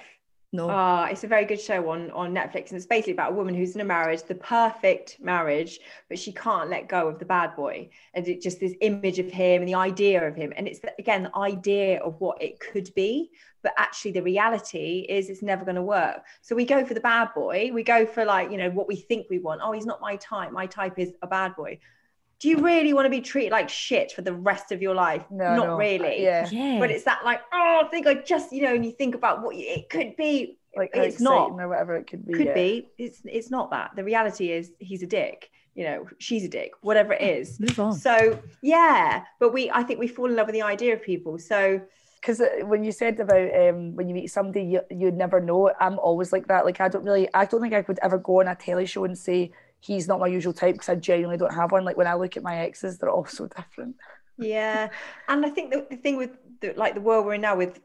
No. It's a very good show on Netflix, and it's basically about a woman who's in a marriage, the perfect marriage, but she can't let go of the bad boy, and it just this image of him and the idea of him, and it's again the idea of what it could be, but actually the reality is it's never going to work. So we go for the bad boy, we go for like, you know, what we think we want. Oh, he's not my type is a bad boy. Do you really want to be treated like shit for the rest of your life? Not really. Yeah. But it's that like, oh, I think I just, you know, and you think about what it could be. Like it's not, or whatever it could be. Could be. It's not that. The reality is he's a dick. You know, she's a dick. Whatever it is. Move on. So yeah, but I think we fall in love with the idea of people. So. Because when you said about when you meet somebody you'd never know, I'm always like that. Like I don't think I could ever go on a telly show and say he's not my usual type, because I genuinely don't have one. Like when I look at my exes, they're all so different. Yeah, and I think the thing with the world we're in now with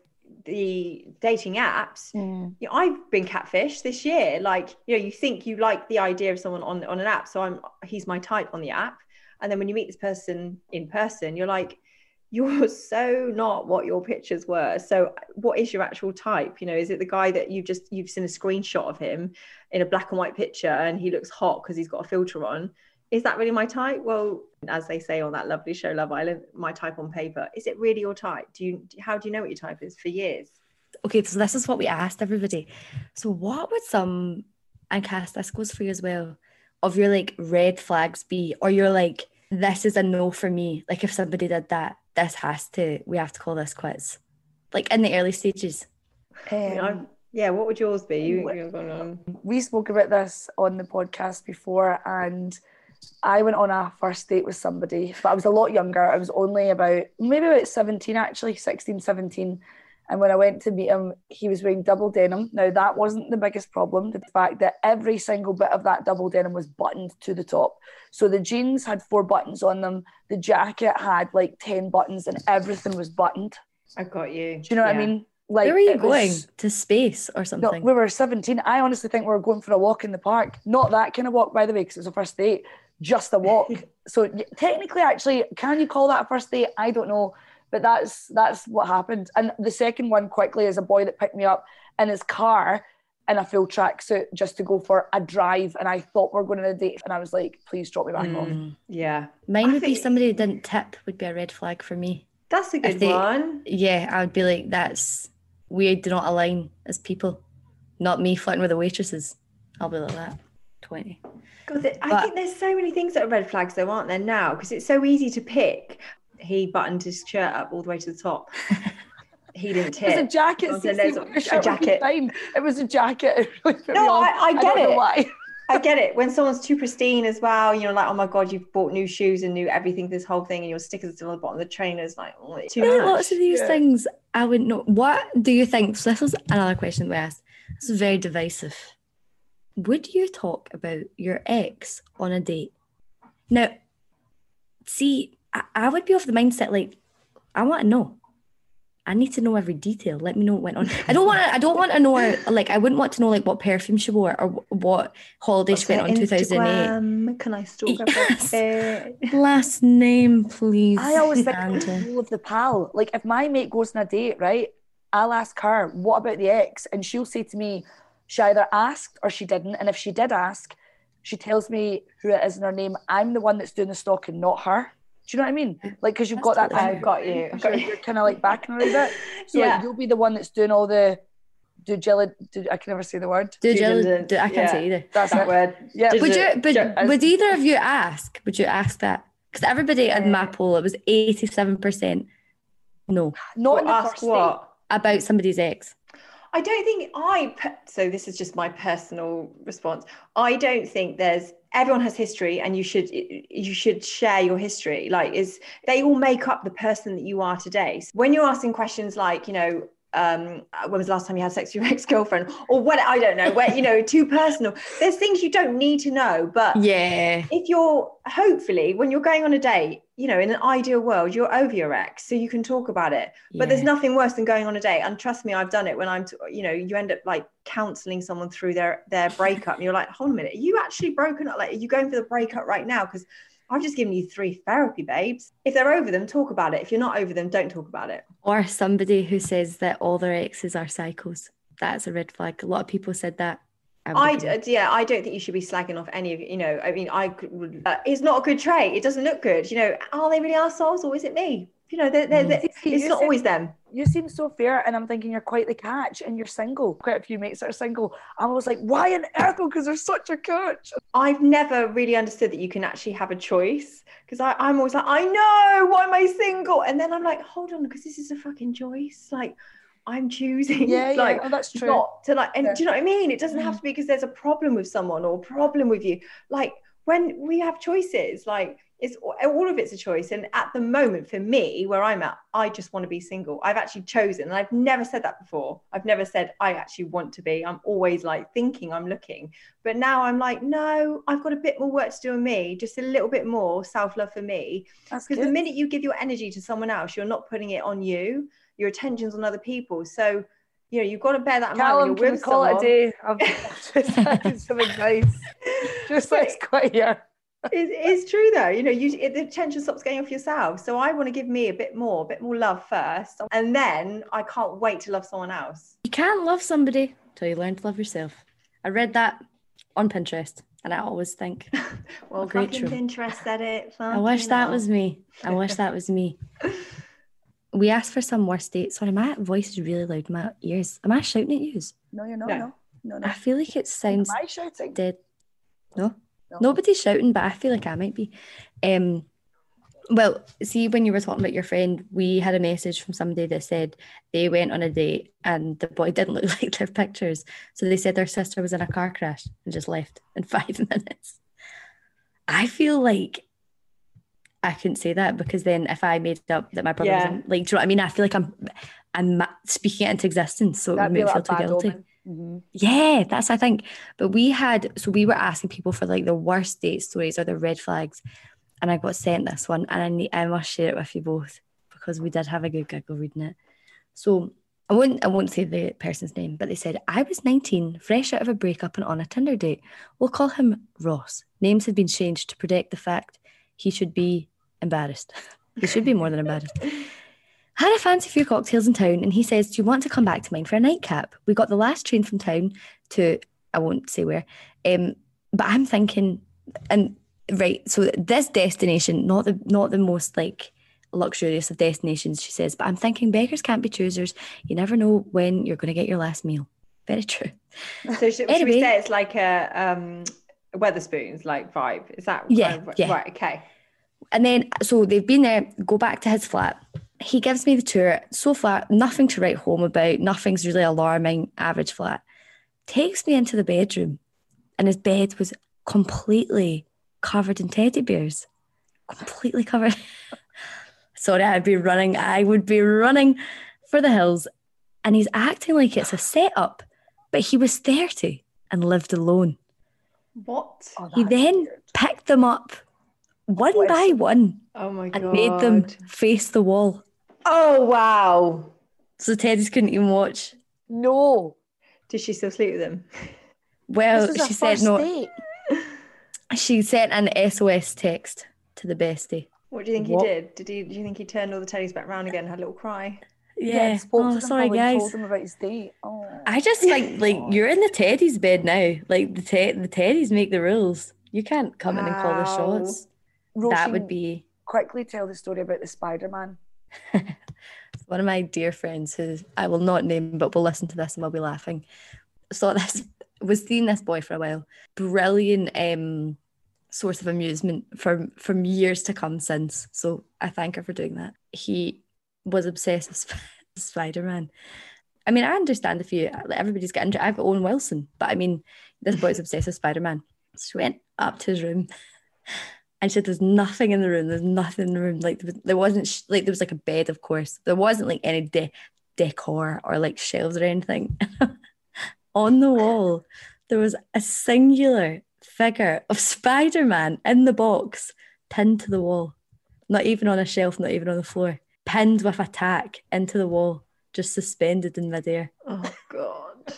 the dating apps, you know, I've been catfished this year. Like, you know, you think you like the idea of someone on an app, so he's my type on the app, and then when you meet this person in person, you're like, you're so not what your pictures were. So what is your actual type? You know, is it the guy that you've seen a screenshot of him in a black and white picture and he looks hot because he's got a filter on? Is that really my type? Well, as they say on that lovely show Love Island, my type on paper. Is it really your type? How do you know what your type is for years? Okay, so this is what we asked everybody. So what would and Cass, this goes for you as well, of your like red flags be, or you're like, this is a no for me. Like if somebody did that, we have to call this quits. Like in the early stages. Yeah, what would yours be? We spoke about this on the podcast before, and I went on a first date with somebody, but I was a lot younger. I was only about 17 actually, 16, 17. And when I went to meet him, he was wearing double denim. Now, that wasn't the biggest problem. The fact that every single bit of that double denim was buttoned to the top. So the jeans had 4 buttons on them. The jacket had like 10 buttons and everything was buttoned. I got you. Do you know what I mean? Like, where were you going? To space or something? No, we were 17. I honestly think we were going for a walk in the park. Not that kind of walk, by the way, because it was a first date. Just a walk. So technically, actually, can you call that a first date? I don't know. But that's what happened. And the second one quickly is a boy that picked me up in his car in a full tracksuit just to go for a drive. And I thought we were going on a date. And I was like, please drop me back off. Yeah. Mine would be somebody who didn't tip would be a red flag for me. That's a good one. Yeah, I would be like, we do not align as people. Not me flirting with the waitresses. I'll be like that. 20. God, I think there's so many things that are red flags though, aren't there now? Because it's so easy to pick. He buttoned his shirt up all the way to the top. He didn't tip. It was a jacket. A jacket. It was a jacket. It really put me on. I get it. I don't know why. I get it. When someone's too pristine as well, you're like, oh my God, you've bought new shoes and new everything, this whole thing, and your stickers are still on the bottom of the trainers. Like, oh, it's too much. Lots of these things I wouldn't know. What do you think? So this is another question we asked. This is very divisive. Would you talk about your ex on a date? Now, see, I would be of the mindset like, I want to know. I need to know every detail. Let me know what went on. I don't want to know, like, I wouldn't want to know, like, what perfume she wore or what holiday she went on 2008. Can I stalk her? Last name, please. I always think the rule of the pal. Like, if my mate goes on a date, right, I'll ask her, what about the ex? And she'll say to me, she either asked or she didn't. And if she did ask, she tells me who it is in her name. I'm the one that's doing the stalking, not her. Do you know what I mean? Like, because you've got that. I've got you. You're kind of like backing her a bit. So like, you'll be the one that's doing all the I can never say the word. I can't say either. That's that word. Yeah. Would either of you ask? Would you ask that? Because everybody in my poll, it was 87% no. Not in the first date. About somebody's ex. I don't think so this is just my personal response. I don't think everyone has history, and you should share your history. Like, they all make up the person that you are today. So when you're asking questions like, when was the last time you had sex with your ex-girlfriend, or what, I don't know, where, too personal. There's things you don't need to know, but if you're, hopefully when you're going on a date, in an ideal world, you're over your ex, so you can talk about it. But there's nothing worse than going on a date. And trust me, I've done it when you end up like counseling someone through their breakup, and you're like, hold on a minute, are you actually broken up? Like, are you going for the breakup right now? Because I've just given you 3 therapy babes. If they're over them, talk about it. If you're not over them, don't talk about it. Or somebody who says that all their exes are psychos. That's a red flag. A lot of people said that. I don't think you should be slagging off any of it's not a good trait. It doesn't look good. Are they really arseholes, or is it me? It's not always them. You seem so fair, and I'm thinking you're quite the catch, and you're single. Quite a few mates that are single. I was like, why on earth? Because they're such a catch. I've never really understood that you can actually have a choice, because I'm always like, I know, why am I single? And then I'm like, hold on, because this is a fucking choice. Like, I'm choosing. That's true. Not to do you know what I mean? It doesn't have to be because there's a problem with someone or a problem with you. Like, when we have choices, like, all of it's a choice. And at the moment, for me, where I'm at, I just want to be single. I've actually chosen, and I've never said that before. I've never said I actually want to be. I'm always like thinking I'm looking. But now I'm like, no, I've got a bit more work to do on me, just a little bit more self-love for me. Because the minute you give your energy to someone else, you're not putting it on you. Your attention's on other people. So, you've got to bear that in mind. Callum, call it a day. I'm just having some advice. Just let's quit here. It's true though, the attention stops going off yourself. So I want to give me a bit more love first, and then I can't wait to love someone else. You can't love somebody till you learn to love yourself. I read that on Pinterest, and I always think, well, fucking Pinterest said it. I wish that was me. We asked for some worst dates. Sorry, my voice is really loud in my ears. Am I shouting at you? No, you're not. No. I feel like it sounds Am I shouting? Dead. No. Nobody's shouting, but I feel like I might be. Well, see, when you were talking about your friend, we had a message from somebody that said they went on a date and the boy didn't look like their pictures. So they said their sister was in a car crash and just left in 5 minutes. I feel like I couldn't say that, because then if I made up that my brother wasn't, like, do you know what I mean? I feel like I'm speaking it into existence, so it would make me feel too guilty. Mm-hmm. Yeah, that's, I think. But we were asking people for like the worst date stories or the red flags, and I got sent this one, and I must share it with you both, because we did have a good giggle reading it. So I won't say the person's name, but they said, I was 19, fresh out of a breakup and on a Tinder date. We'll call him Ross. Names had been changed to protect the fact he should be embarrassed. He should be more than embarrassed. Had a fancy few cocktails in town, and he says, do you want to come back to mine for a nightcap? We got the last train from town to, I won't say where, but I'm thinking, and right, so this destination, not the most like luxurious of destinations, she says, but I'm thinking beggars can't be choosers. You never know when you're going to get your last meal. Very true. So should we say it's like a Wetherspoons like vibe? Is that yeah. Right, okay. And then, so they've been there, go back to his flat. He gives me the tour. So far, nothing to write home about. Nothing's really alarming, average flat. Takes me into the bedroom, and his bed was completely covered in teddy bears. Completely covered. Sorry, I would be running for the hills. And he's acting like it's a setup. But he was 30 and lived alone. What? Oh, He that's then weird. picked them up one by one Oh my God. and made them face the wall. Oh, wow. So Teddy's couldn't even watch. No. Did she still sleep with him? Well, This was she a said first no. date. She sent an SOS text to the bestie. What do you think What? he did? Do you think he turned all the teddies back round again and had a little cry? Yeah. Spoke Oh, to them, sorry, probably guys. told them about his date. Oh. I just think, like, you're in the Teddy's bed now. Like, the Teddies make the rules. You can't come in and call the Wow. shots. That would Roisin, be... quickly tell the story about the Spider-Man. One of my dear friends, who I will not name, but will listen to this and will be laughing, was seeing this boy for a while. Brilliant source of amusement from years to come since. So I thank her for doing that. He was obsessed with Spider-Man. I mean, I understand if everybody's getting into it. I've got Owen Wilson, but I mean, this boy's obsessed with Spider-Man. So she went up to his room and she said, there's nothing in the room. There's nothing in the room. Like, there wasn't, like, there was like a bed, of course. There wasn't like any decor or like shelves or anything. On the wall, there was a singular figure of Spider-Man in the box, pinned to the wall. Not even on a shelf, not even on the floor. Pinned with a tack into the wall, just suspended in midair. Oh, God.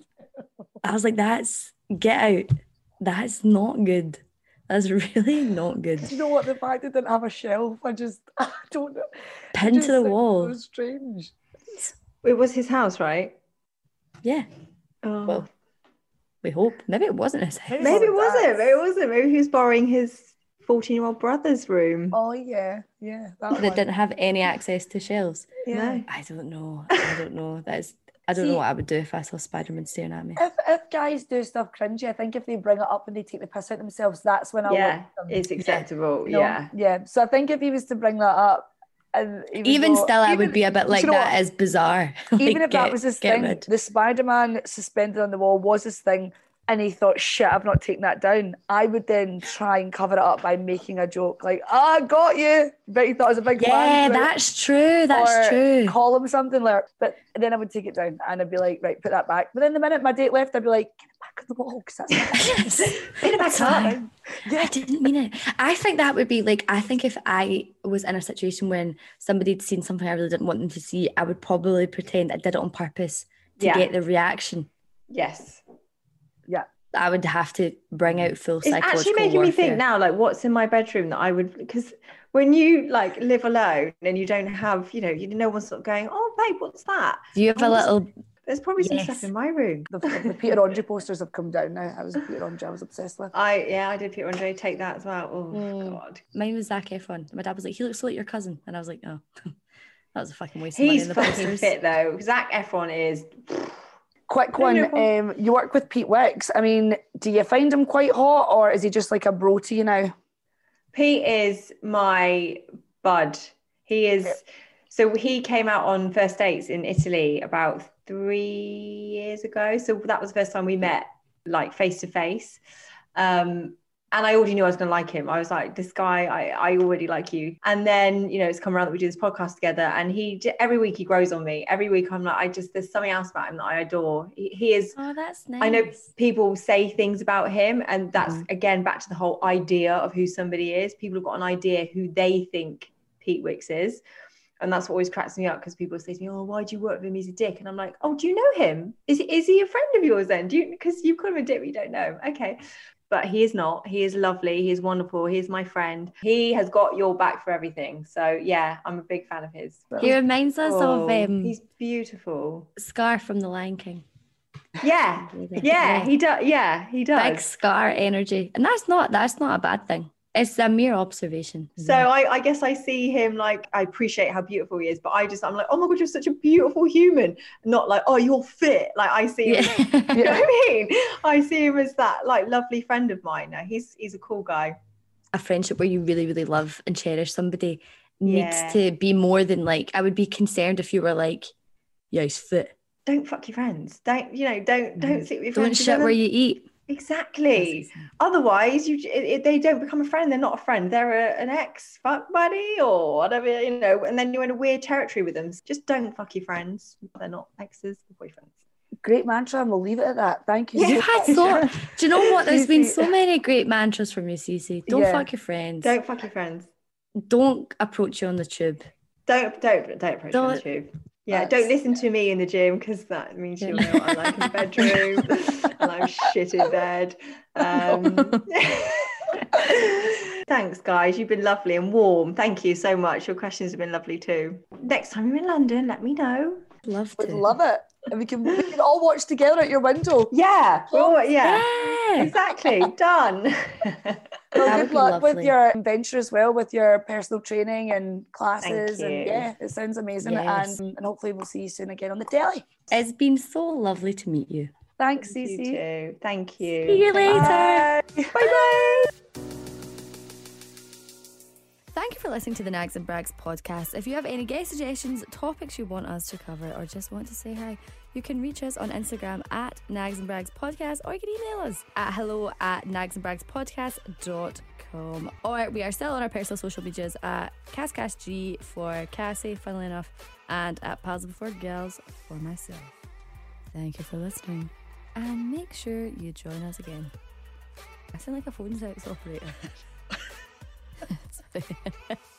I was like, get out. That's not good. That's really not good. Do you know what? The fact it didn't have a shelf, I don't know. Pinned to the wall. So strange. It was his house, right? Yeah. Oh. Well, we hope. Maybe it wasn't his house. Maybe it wasn't. Maybe he was borrowing his 14-year-old brother's room. Oh, yeah. That didn't have any access to shelves. Yeah. I don't know. I don't know know what I would do if I saw Spider-Man staring at me. If guys do stuff cringy, I think if they bring it up and they take the piss out themselves, that's when I'll look at them. It's acceptable. You know? Yeah. So I think if he was to bring that up, and I would be a bit like, that is bizarre. Even if that was his thing, the Spider-Man suspended on the wall was his thing, and he thought, shit, I've not taken that down. I would then try and cover it up by making a joke like, I got you. But he thought it was a big plan. Yeah, that's true. That's true. Call him something like, but then I would take it down and I'd be like, right, put that back. But then the minute my date left, I'd be like, get it back on the wall because that's Get it back up. Yeah. I didn't mean it. I think that would be like, I think if I was in a situation when somebody had seen something I really didn't want them to see, I would probably pretend I did it on purpose to get the reaction. Yes. Yeah. I would have to bring out full psychological It's actually making warfare. me think now, like, what's in my bedroom that I would, because when you like live alone and you don't have, no one's sort of going, oh, babe, what's that? Do you have a little... There's probably some stuff in my room. The Peter Andre posters have come down now. I was Peter Andre, I was obsessed with. I did Peter Andre, take that as well. Oh, God. Mine was Zac Efron. My dad was like, he looks so like your cousin. And I was like, oh, that was a fucking waste of money in the posters. He's fucking fit, though. Zac Efron is... Quick one, you work with Pete Wicks. I mean, do you find him quite hot or is he just like a bro to you now? Pete is my bud. He is... So he came out on First Dates in Italy about 3 years ago. So that was the first time we met, like, face to face. And I already knew I was going to like him. I was like, this guy, I already like you. And then, it's come around that we do this podcast together. And every week he grows on me. Every week I'm like, there's something else about him that I adore. He is. Oh, that's nice. I know people say things about him. And that's, again, back to the whole idea of who somebody is. People have got an idea who they think Pete Wicks is. And that's what always cracks me up because people say to me, oh, why do you work with him? He's a dick. And I'm like, oh, do you know him? Is he a friend of yours then? Because you call him a dick, but you don't know him. Okay. But he is not. He is lovely. He is wonderful. He is my friend. He has got your back for everything. So, yeah, I'm a big fan of his. He reminds us of... he's beautiful. Scar from The Lion King. Yeah. He does. Yeah, he does. Big Scar energy. And that's not a bad thing. It's a mere observation. So I guess I see him like, I appreciate how beautiful he is, but I'm like, oh my God, you're such a beautiful human. Not like, oh, you're fit. Like I see him, you know what I mean? I see him as that like lovely friend of mine. Now he's a cool guy. A friendship where you really, really love and cherish somebody needs to be more than like, I would be concerned if you were like, yeah, he's fit. Don't fuck your friends. Don't sleep with your friends. Don't shit where you eat. Exactly. Otherwise, they don't become a friend. They're not a friend. They're an ex fuck buddy or whatever, and then you're in a weird territory with them. Just don't fuck your friends. They're not exes, they're boyfriends. Great mantra, and we'll leave it at that. Thank you. You've had so. Do you know what? There's been so many great mantras from you, Cece. Don't fuck your friends. Don't fuck your friends. Don't approach you on the tube. Don't approach you on the tube. Yeah, don't listen to me in the gym because that means you'll know what I like in the bedroom and I'm shit in bed. Thanks, guys. You've been lovely and warm. Thank you so much. Your questions have been lovely too. Next time you're in London, let me know. Would love it. And we can all watch together at your window. Yeah. Exactly. Done. Well, good luck with your venture as well, with your personal training and classes. And yeah, it sounds amazing. Yes. And hopefully we'll see you soon again on the telly. It's been so lovely to meet you. Thanks, Cece. You too. Thank you. See you later. Bye. Thank you for listening to the Nags and Brags podcast. If you have any guest suggestions, topics you want us to cover, or just want to say hi, you can reach us on Instagram at Nags and Brags Podcast, or you can email us at hello@nagsandbragspodcast.com. Or we are still on our personal social medias at CassCashG for Cassie, funnily enough, and at Pals Before Girls for myself. Thank you for listening, and make sure you join us again. I sound like a phone sex operator. Sorry.